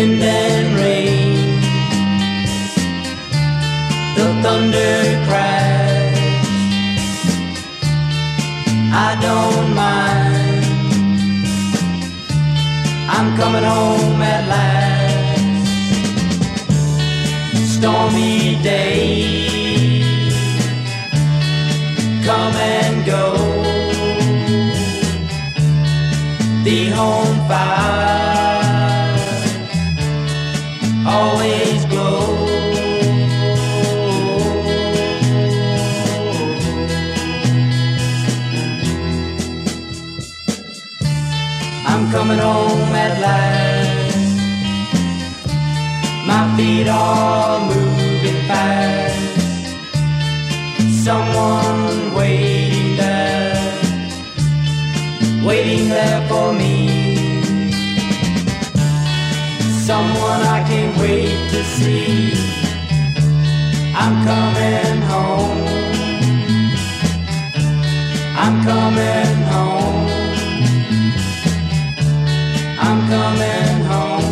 wind and rain, the thunder crash. I don't mind, I'm coming home at last. Stormy days come and go, the home fire always glows. I'm coming home at last. My feet are moving fast. Someone waiting there for me. Someone I can't wait to see. I'm coming home, I'm coming home, I'm coming home.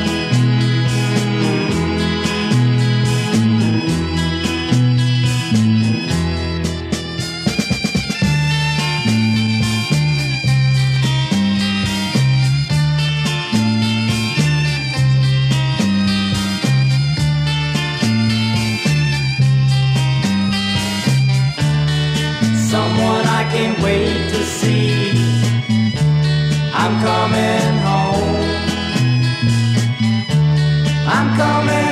Someone I can't wait to see. I'm coming home, I'm coming